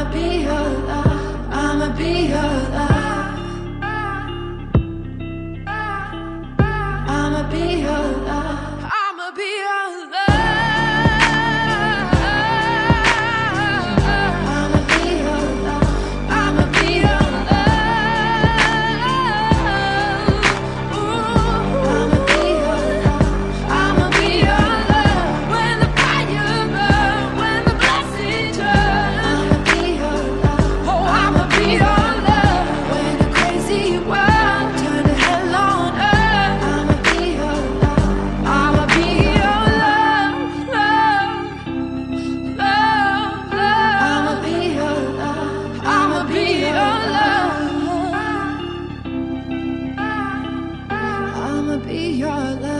be your love. I'ma be your love. I'ma be your love. I'ma be your love. I'ma be your love. I'ma be your love. Ooh, I'ma be your love. I'ma be your love. When the fire burns, when the blessings turn, I'ma be your love. Oh, I'ma be your love. When the crazy world turn to hell on earth, I'ma be your love. I'ma be your love, love, love, love. I'ma be your love. I'ma be your love. I'ma be your love.